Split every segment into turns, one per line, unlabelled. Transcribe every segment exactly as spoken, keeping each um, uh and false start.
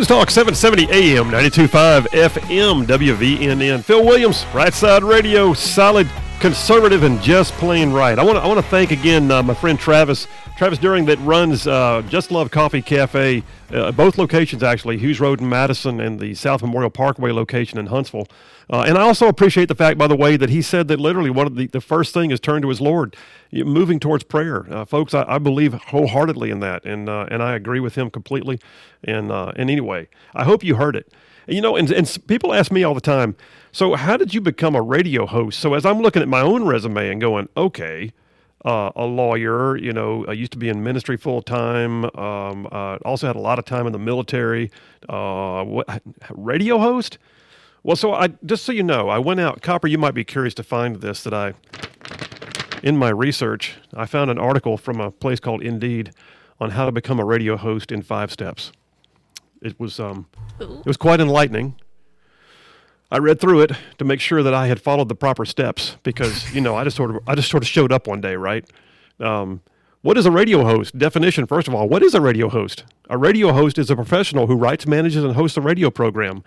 News Talk seven seventy A M, ninety-two point five F M, W V N N. Phil Williams, Right Side Radio, solid, conservative, and just plain right. I want to I want to thank again uh, my friend Travis, Travis During, that runs uh, Just Love Coffee Cafe, uh, both locations actually, Hughes Road in Madison and the South Memorial Parkway location in Huntsville. Uh, and I also appreciate the fact, by the way, that he said that literally one of the, the first thing is turn to his Lord, moving towards prayer. Uh, folks, I, I believe wholeheartedly in that, and uh, and I agree with him completely. And uh, and anyway, I hope you heard it. And, you know, and, and people ask me all the time, so how did you become a radio host? So as I'm looking at my own resume and going, okay, uh, a lawyer, you know, I used to be in ministry full time, um, uh, also had a lot of time in the military, uh, what, radio host? Well, so I just so you know, I went out. Copper, you might be curious to find this, that I, in my research, I found an article from a place called Indeed on how to become a radio host in five steps. It was um, it was quite enlightening. I read through it to make sure that I had followed the proper steps because, you know, I just sort of I just sort of showed up one day, right? Um, what is a radio host? Definition, first of all, what is a radio host? A radio host is a professional who writes, manages, and hosts a radio program.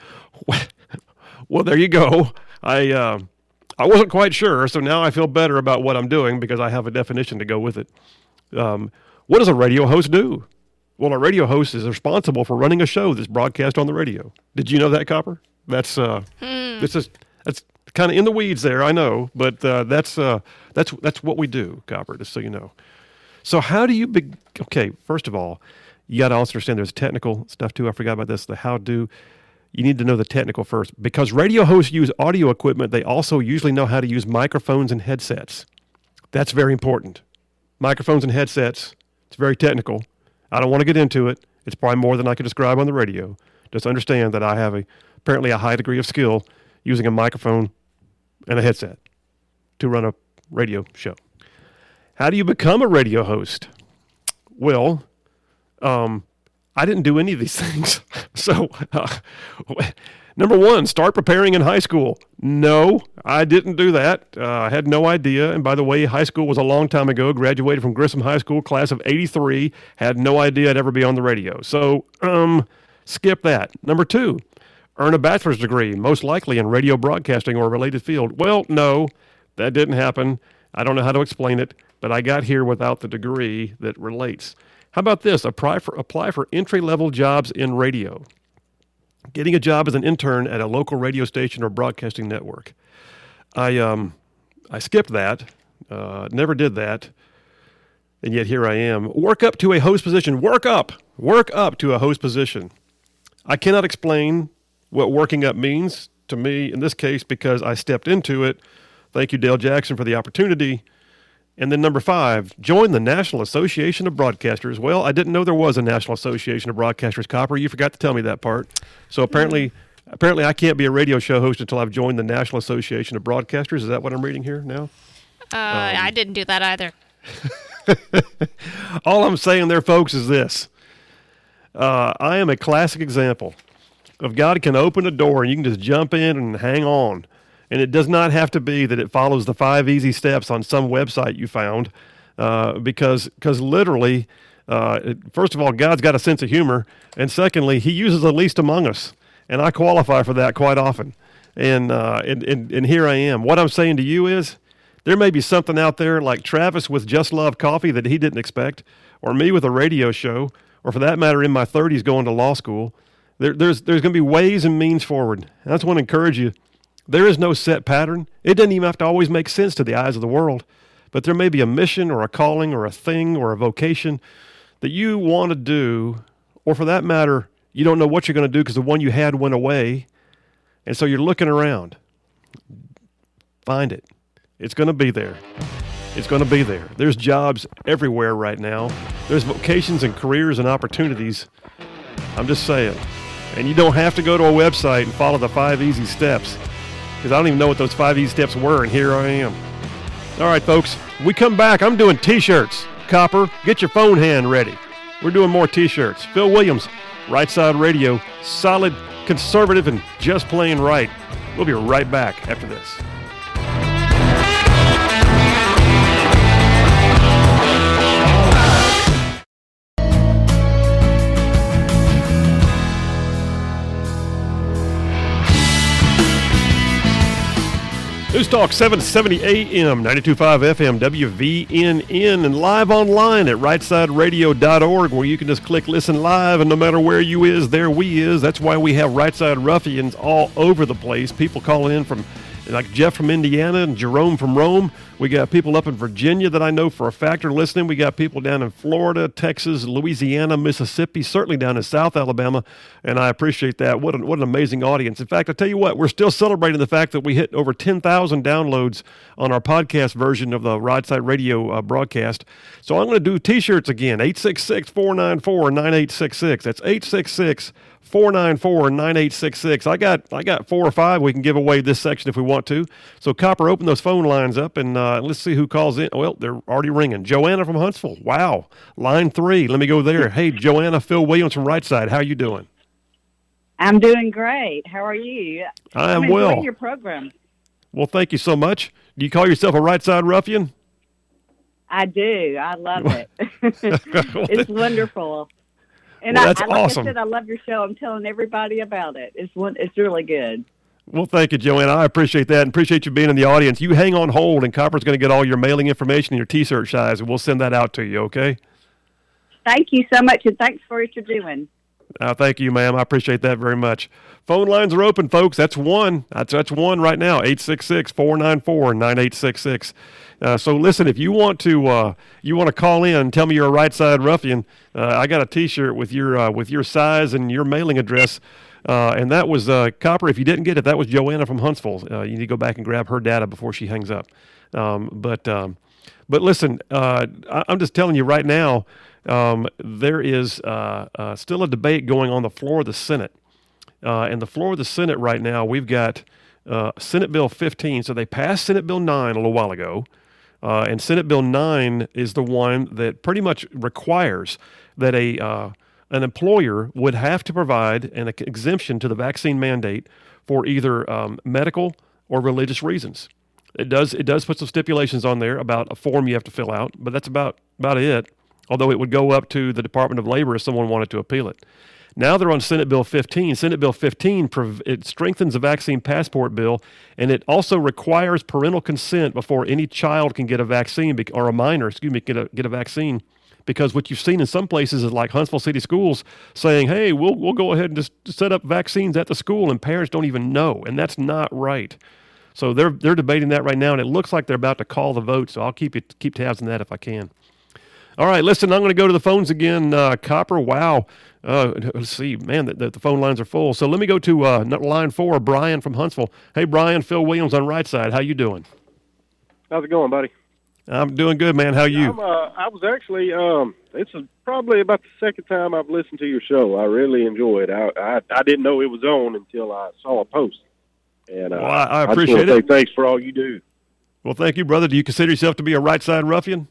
Well, there you go. I uh, I wasn't quite sure, so now I feel better about what I'm doing because I have a definition to go with it. Um, what does a radio host do? Well, a radio host is responsible for running a show that's broadcast on the radio. Did you know that, Copper? That's uh, hmm. this is that's kind of in the weeds there, I know, but uh, that's uh, that's that's what we do, Copper. Just so you know. So how do you be? Okay, first of all, you got to also understand there's technical stuff too. I forgot about this. The how do. You need to know the technical first. Because radio hosts use audio equipment, they also usually know how to use microphones and headsets. That's very important. Microphones and headsets, it's very technical. I don't want to get into it. It's probably more than I can describe on the radio. Just understand that I have a apparently a high degree of skill using a microphone and a headset to run a radio show. How do you become a radio host? Well, um... I didn't do any of these things. So, uh, number one, start preparing in high school. No, I didn't do that. Uh, I had no idea. And by the way, high school was a long time ago. Graduated from Grissom High School, class of eighty-three. Had no idea I'd ever be on the radio. So, um, skip that. Number two, earn a bachelor's degree, most likely in radio broadcasting or a related field. Well, no, that didn't happen. I don't know how to explain it, but I got here without the degree that relates. How about this? Apply for apply for entry-level jobs in radio. Getting a job as an intern at a local radio station or broadcasting network. I um I skipped that. Uh, never did that. And yet here I am. Work up to a host position. Work up. Work up to a host position. I cannot explain what working up means to me in this case because I stepped into it. Thank you, Dale Jackson, for the opportunity. And then number five, join the National Association of Broadcasters. Well, I didn't know there was a National Association of Broadcasters, Copper. You forgot to tell me that part. So apparently, mm-hmm. apparently I can't be a radio show host until I've joined the National Association of Broadcasters. Is that what I'm reading here now?
Uh, um, I didn't do that either.
All I'm saying there, folks, is this. Uh, I am a classic example of God can open a door and you can just jump in and hang on. And it does not have to be that it follows the five easy steps on some website you found, uh, because because literally, uh, it, first of all, God's got a sense of humor, and secondly, He uses the least among us, and I qualify for that quite often. And, uh, and, and, and here I am. What I'm saying to you is, there may be something out there like Travis with Just Love Coffee that he didn't expect, or me with a radio show, or for that matter, in my thirties going to law school. There, there's there's going to be ways and means forward. And I just want to encourage you. There is no set pattern. It doesn't even have to always make sense to the eyes of the world. But there may be a mission or a calling or a thing or a vocation that you want to do, or for that matter, you don't know what you're going to do because the one you had went away, and so you're looking around. Find it. It's going to be there. It's going to be there. There's jobs everywhere right now. There's vocations and careers and opportunities. I'm just saying. And you don't have to go to a website and follow the five easy steps. Because I don't even know what those five easy steps were, and here I am. All right, folks, when we come back, I'm doing T-shirts. Copper, get your phone hand ready. We're doing more T-shirts. Phil Williams, Right Side Radio, solid, conservative, and just plain right. We'll be right back after this. Talk seven seventy A M, ninety-two point five F M, W V N N, and live online at right side radio dot org, where you can just click listen live, and no matter where you is, there we is. That's why we have Right Side Ruffians all over the place. People calling in from, like Jeff from Indiana and Jerome from Rome. We got people up in Virginia that I know for a fact are listening. We got people down in Florida, Texas, Louisiana, Mississippi, certainly down in South Alabama, and I appreciate that. What an, what an amazing audience. In fact, I tell you what, we're still celebrating the fact that we hit over ten thousand downloads on our podcast version of the Right Side Radio uh, broadcast. So I'm going to do T-shirts again, eight six six, four nine four, nine eight six six. That's eight six six, four nine four, nine eight six six. I got I got four or five we can give away this section if we want to. So, Copper, open those phone lines up, and uh, let's see who calls in. Well, they're already ringing. Joanna from Huntsville. Wow. Line three. Let me go there. Hey, Joanna, Phil Williams from Right Side. How you doing?
I'm doing great. How are you?
I am
I'm
well.
enjoying your program.
Well, thank you so much. Do you call yourself a Right Side Ruffian?
I do. I love it. It's wonderful. And
well,
I,
that's
I, like
awesome.
I said, I love your show. I'm telling everybody about it. It's one. It's really good.
Well, thank you, Joanna. I appreciate that, and appreciate you being in the audience. You hang on hold, and Copper's going to get all your mailing information and your T-shirt size, and we'll send that out to you, okay?
Thank you so much, and thanks for what you're doing.
Uh, thank you, ma'am. I appreciate that very much. Phone lines are open, folks. That's one. That's, that's one right now, eight six six, four nine four, nine eight six six. Uh, so listen, if you want to uh, you want to call in and tell me you're a Right Side Ruffian, uh, I got a T-shirt with your uh, with your size and your mailing address. Uh, and that was, uh, Copper, if you didn't get it, that was Joanna from Huntsville. Uh, you need to go back and grab her data before she hangs up. Um, but um, but listen, uh, I, I'm just telling you right now, um, there is uh, uh, still a debate going on the floor of the Senate. Uh, and the floor of the Senate right now, we've got uh, Senate Bill fifteen. So they passed Senate Bill nine a little while ago. Uh, and Senate Bill nine is the one that pretty much requires that a uh, an employer would have to provide an exemption to the vaccine mandate for either um, medical or religious reasons. It does it does put some stipulations on there about a form you have to fill out, but that's about, about it, although it would go up to the Department of Labor if someone wanted to appeal it. Now they're on Senate Bill fifteen. Senate Bill fifteen, it strengthens the vaccine passport bill, and it also requires parental consent before any child can get a vaccine, or a minor, excuse me, get a, get a vaccine. Because what you've seen in some places is like Huntsville City Schools saying, hey, we'll we'll go ahead and just set up vaccines at the school, and parents don't even know, and that's not right. So they're they're debating that right now, and it looks like they're about to call the vote, so I'll keep it, keep tabs on that if I can. All right, listen, I'm going to go to the phones again. Uh, Copper, wow. Uh, let's see, man, the, the phone lines are full. So let me go to uh, line four, Brian from Huntsville. Hey, Brian, Phil Williams on Right Side. How you doing?
How's it going, buddy?
I'm doing good, man. How are you?
I'm, uh, I was actually, um, it's a, probably about the second time I've listened to your show. I really enjoy it. I, I, I didn't know it was on until I saw a post. And uh,
well, I, I
I
appreciate
just want to
it.
say thanks for all you do.
Well, thank you, brother. Do you consider yourself to be a Right Side Ruffian?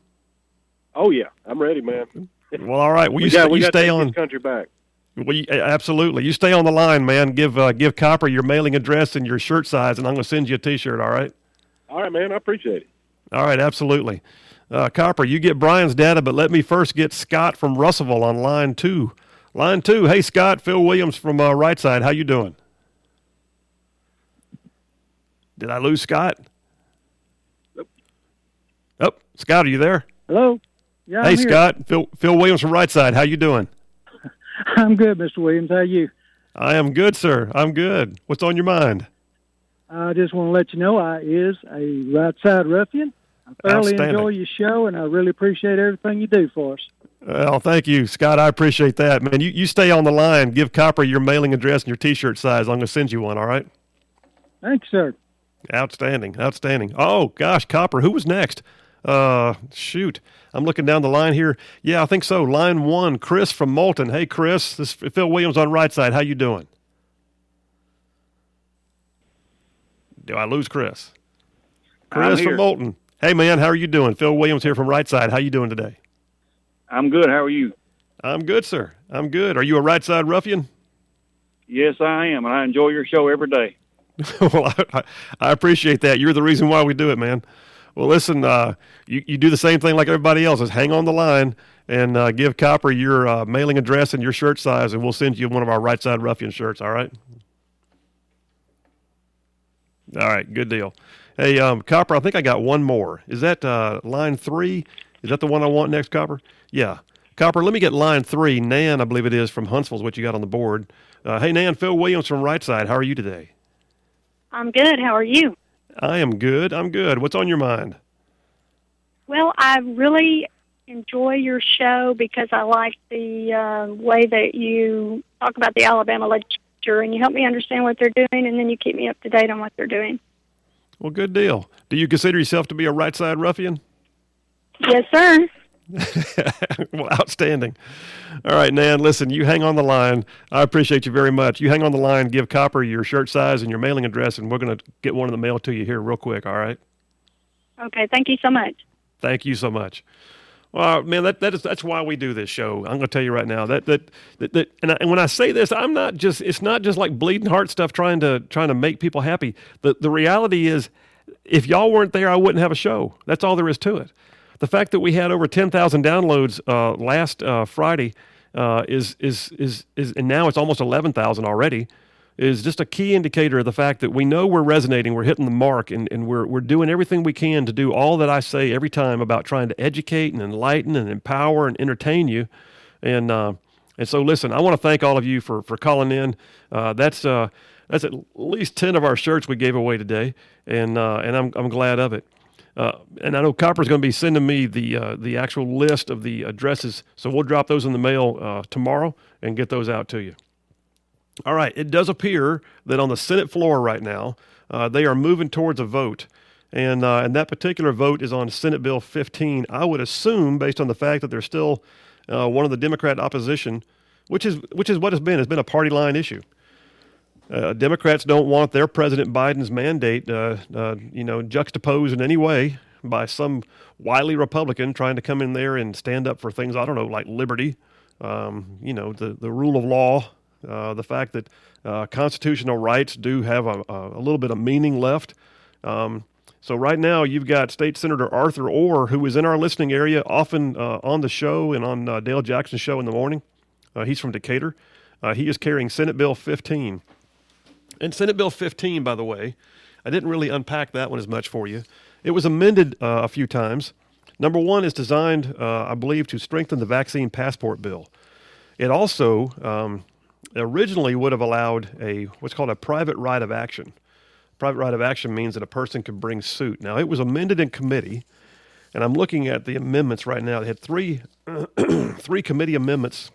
Oh, yeah. I'm ready, man.
Well, all right. Well,
we
you,
got,
st-
we
you
got to
stay
take
on.
this country back.
Well, you, absolutely. You stay on the line, man. Give uh, give Copper your mailing address and your shirt size, and I'm going to send you a T-shirt, all right?
All right, man. I appreciate it.
All right, absolutely. Uh, Copper, you get Brian's data, but let me first get Scott from Russellville on line two. Line two. Hey, Scott. Phil Williams from uh, Right Side. How you doing? Did I lose Scott?
Nope.
Oh, Scott, are you there?
Hello. Yeah.
Hey,
I'm here.
Scott. Phil Phil Williams from Right Side. How you doing?
I'm good, Mister Williams. How are you?
I am good, sir. I'm good. What's on your mind?
I just want to let you know I is a Right Side Ruffian. I thoroughly enjoy your show, and I really appreciate everything you do for us.
Well, thank you, Scott. I appreciate that. Man, you, you stay on the line. Give Copper your mailing address and your T-shirt size. I'm going to send you one, all right?
Thanks, sir.
Outstanding. Outstanding. Oh, gosh, Copper, who was next? Uh, shoot. I'm looking down the line here. Yeah, I think so. Line one, Chris from Moulton. Hey, Chris. This is Phil Williams on Right Side. How you doing? Do I lose Chris? Chris from Moulton. Hey, man, how are you doing? Phil Williams here from Right Side. How you doing today?
I'm good. How are you?
I'm good, sir. I'm good. Are you a Right Side Ruffian?
Yes, I am, and I enjoy your show every day.
Well, I, I appreciate that. You're the reason why we do it, man. Well, listen, uh, you, you do the same thing like everybody else. Is hang on the line and uh, give Copper your uh, mailing address and your shirt size, and we'll send you one of our Right Side Ruffian shirts, all right? All right, good deal. Hey, um, Copper, I think I got one more. Is that uh, line three? Is that the one I want next, Copper? Yeah. Copper, let me get line three. Nan, I believe it is, from Huntsville is what you got on the board. Uh, hey, Nan, Phil Williams from Right Side. How are you today?
I'm good. How are you?
I am good. I'm good. What's on your mind?
Well, I really enjoy your show because I like the uh, way that you talk about the Alabama legislature, and you help me understand what they're doing, and then you keep me up to date on what they're doing.
Well, good deal. Do you consider yourself to be a right side ruffian?
Yes, sir.
Well, outstanding. All right, Nan, listen, you hang on the line. I appreciate you very much. You hang on the line, give Copper your shirt size and your mailing address, and we're going to get one in the mail to you here real quick, all right?
Okay, thank you so much.
Thank you so much. Well, man, that, that is that's why we do this show. I'm going to tell you right now that that that, that and, I, and when I say this, I'm not just it's not just like bleeding heart stuff trying to trying to make people happy. The the reality is, if y'all weren't there, I wouldn't have a show. That's all there is to it. The fact that we had over ten thousand downloads uh, last uh, Friday uh, is is is is and now it's almost eleven thousand already. Is just a key indicator of the fact that we know we're resonating, we're hitting the mark, and, and we're we're doing everything we can to do all that I say every time about trying to educate and enlighten and empower and entertain you. And uh, and so, listen, I want to thank all of you for for calling in. Uh, that's uh, that's at least ten of our shirts we gave away today, and uh, and I'm I'm glad of it. Uh, and I know Copper's going to be sending me the uh, the actual list of the addresses, so we'll drop those in the mail uh, tomorrow and get those out to you. All right, it does appear that on the Senate floor right now, uh, they are moving towards a vote, and uh, and that particular vote is on Senate Bill fifteen. I would assume, based on the fact that there's still uh, one of the Democrat opposition, which is which is what it's been. It's been a party line issue. Uh, Democrats don't want their President Biden's mandate, uh, uh, you know, juxtaposed in any way by some wily Republican trying to come in there and stand up for things, I don't know, like liberty, um, you know, the, the rule of law, uh, the fact that uh, constitutional rights do have a, a little bit of meaning left. Um, so right now you've got State Senator Arthur Orr, who is in our listening area, often uh, on the show and on uh, Dale Jackson's show in the morning. Uh, he's from Decatur. Uh, he is carrying Senate Bill fifteen. And Senate Bill fifteen, by the way, I didn't really unpack that one as much for you. It was amended uh, a few times. Number one is designed, uh, I believe, to strengthen the vaccine passport bill. It also um, originally would have allowed a what's called a private right of action. Private right of action means that a person could bring suit. Now, it was amended in committee, and I'm looking at the amendments right now. They had three, three committee amendments.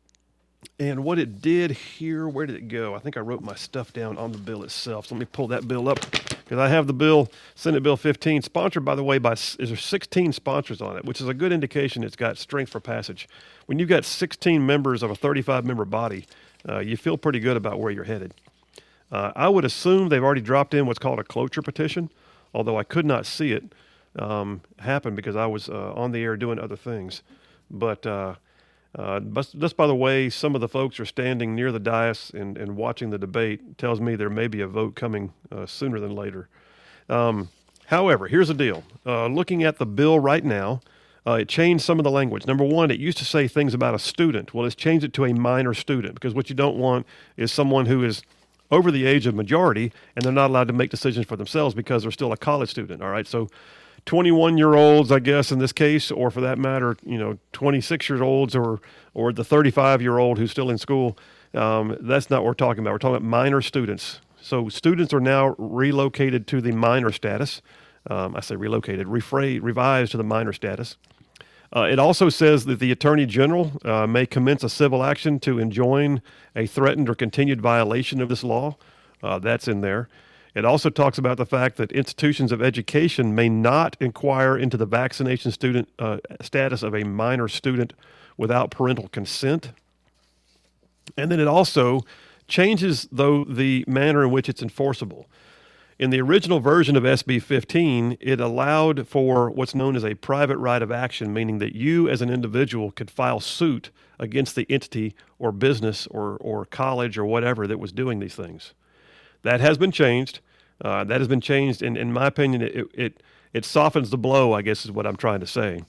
And what it did here, where did it go? I think I wrote my stuff down on the bill itself. So let me pull that bill up because I have the bill, Senate Bill fifteen, sponsored, by the way, by is there sixteen sponsors on it, which is a good indication it's got strength for passage. When you've got sixteen members of a thirty-five member body, uh, you feel pretty good about where you're headed. Uh, I would assume they've already dropped in what's called a cloture petition, although I could not see it um, happen because I was uh, on the air doing other things. But uh, Uh, just by the way, some of the folks are standing near the dais and, and watching the debate tells me there may be a vote coming uh, sooner than later. Um, however, here's the deal. Uh, looking at the bill right now, uh, it changed some of the language. Number one, it used to say things about a student. Well, it's changed it to a minor student because what you don't want is someone who is over the age of majority and they're not allowed to make decisions for themselves because they're still a college student. All right, so twenty-one-year-olds, I guess, in this case, or for that matter, you know, twenty-six-year-olds or or the thirty-five-year-old who's still in school, um, that's not what we're talking about. We're talking about minor students. So students are now relocated to the minor status. Um, I say relocated, rephrased, revised to the minor status. Uh, it also says that the Attorney General uh, may commence a civil action to enjoin a threatened or continued violation of this law. Uh, that's in there. It also talks about the fact that institutions of education may not inquire into the vaccination student uh, status of a minor student without parental consent. And then it also changes, though, the manner in which it's enforceable. In the original version of S B fifteen, it allowed for what's known as a private right of action, meaning that you as an individual could file suit against the entity or business or, or college or whatever that was doing these things. That has been changed. Uh, that has been changed, and in my opinion, it, it it softens the blow, I guess is what I'm trying to say,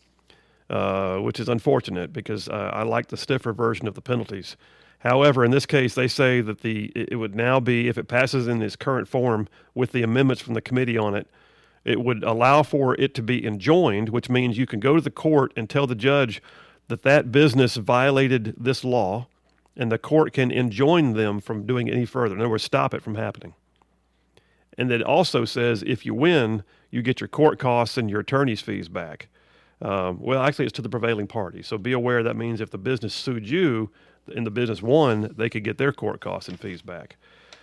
uh, which is unfortunate because uh, I like the stiffer version of the penalties. However, in this case, they say that the it would now be, if it passes in its current form with the amendments from the committee on it, It would allow for it to be enjoined, which means you can go to the court and tell the judge that that business violated this law, and the court can enjoin them from doing it any further. In other words, stop it from happening. And it also says if you win, you get your court costs and your attorney's fees back. Um, well, actually, it's to the prevailing party. So be aware that means if the business sued you and the business won, they could get their court costs and fees back.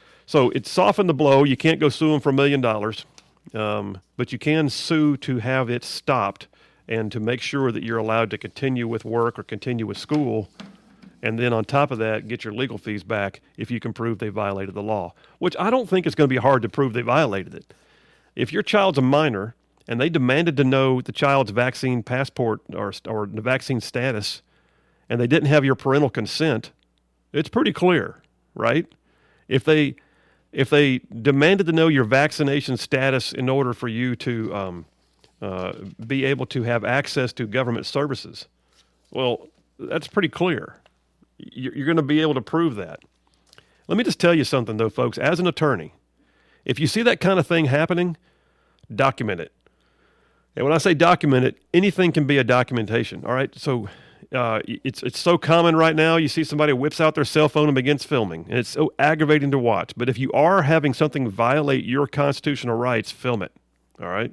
So it softened the blow. You can't go sue them for a million dollars, um, but you can sue to have it stopped and to make sure that you're allowed to continue with work or continue with school. And then on top of that, get your legal fees back if you can prove they violated the law, which I don't think it's going to be hard to prove they violated it. If your child's a minor and they demanded to know the child's vaccine passport or, or the vaccine status, and they didn't have your parental consent, it's pretty clear, right? If they if they demanded to know your vaccination status in order for you to um, uh, be able to have access to government services, well, that's pretty clear. You're going to be able to prove that. Let me just tell you something, though, folks. As an attorney, if you see that kind of thing happening, document it. And when I say document it, anything can be a documentation, all right? So uh, it's it's so common right now. You see somebody whips out their cell phone and begins filming, and it's so aggravating to watch. But if you are having something violate your constitutional rights, film it, all right?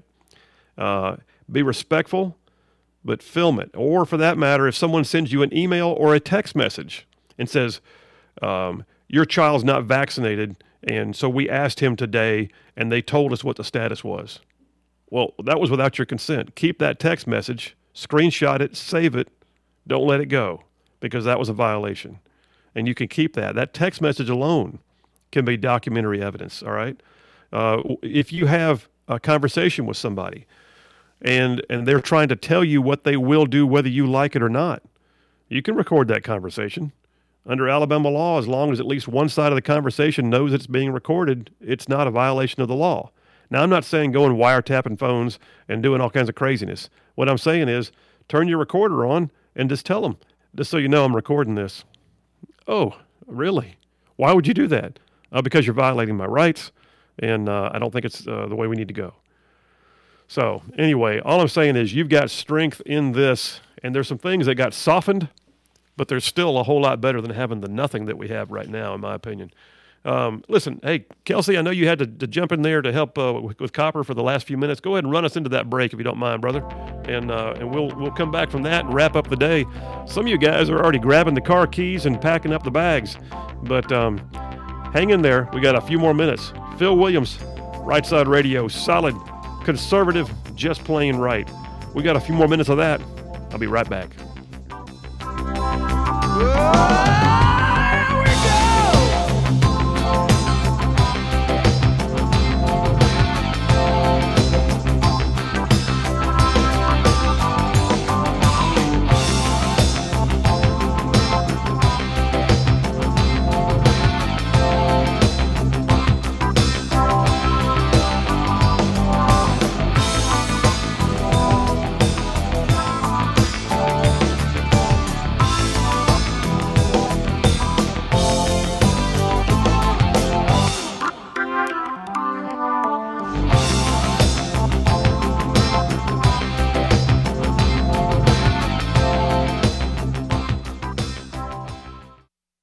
Uh, be respectful, but film it. Or for that matter, if someone sends you an email or a text message and says, um, your child's not vaccinated, and so we asked him today, and they told us what the status was. Well, that was without your consent. Keep that text message, screenshot it, save it, don't let it go, because that was a violation. And you can keep that. That text message alone can be documentary evidence, all right? Uh, if you have a conversation with somebody, and and they're trying to tell you what they will do whether you like it or not, you can record that conversation. Under Alabama law, as long as at least one side of the conversation knows it's being recorded, it's not a violation of the law. Now, I'm not saying go and wiretapping phones and doing all kinds of craziness. What I'm saying is turn your recorder on and just tell them, just so you know I'm recording this. Oh, really? Why would you do that? Uh, because you're violating my rights, and uh, I don't think it's uh, the way we need to go. So anyway, all I'm saying is you've got strength in this, and there's some things that got softened, but there's still a whole lot better than having the nothing that we have right now, in my opinion. Um, listen, hey, Kelsey, I know you had to, to jump in there to help uh, with, with Copper for the last few minutes. Go ahead and run us into that break if you don't mind, brother, and uh, and we'll we'll come back from that and wrap up the day. Some of you guys are already grabbing the car keys and packing up the bags, but um, hang in there. We got a few more minutes. Phil Williams, Right Side Radio, solid, conservative, just plain right. We got a few more minutes of that. I'll be right back.
Whoa!